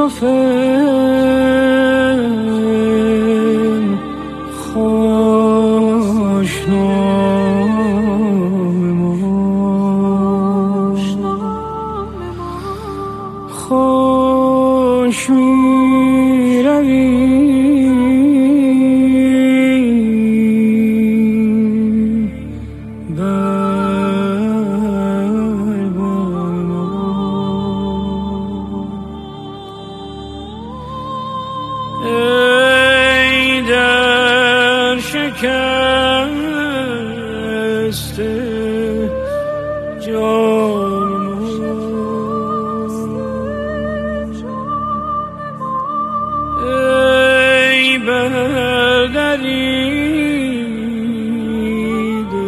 فن خوش نام ما خوش می روی ای در شکست جان ای بردریده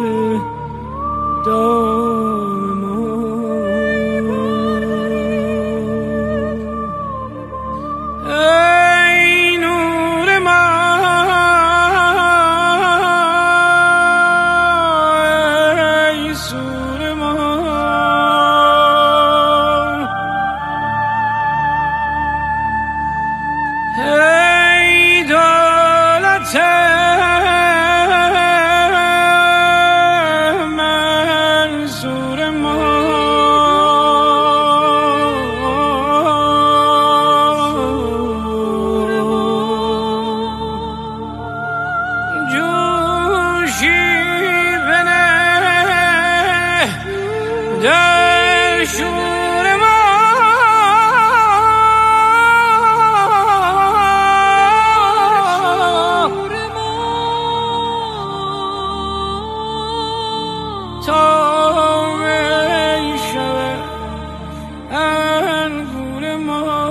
دام ای نور ما ای سور ما ای دولت منصور ما جوشی بنه در شور ما تا می شود انگور ما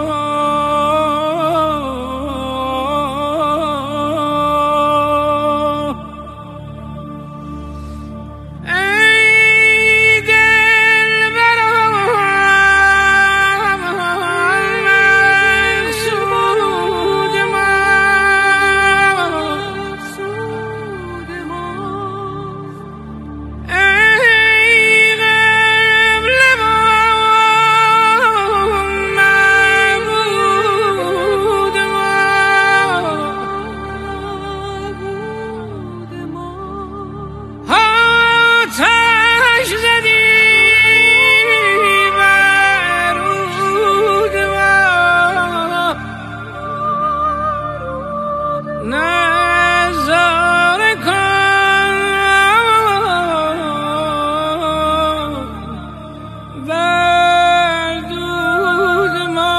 ای دلبرم مقصود ما ای قبل ما معبود ما آتش زدی بر رود ما نظاره کن بر دود ما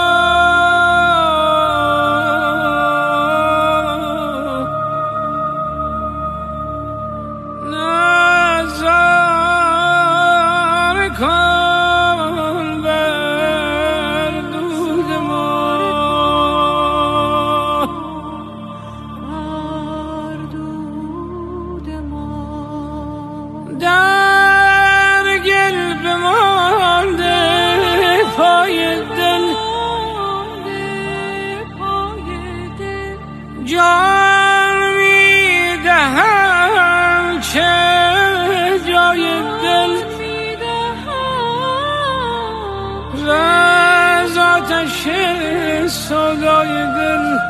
نظاره کن بر دود ما در گل بمانده پای دل جان میدهم چه جای دل و از آتش سودای دل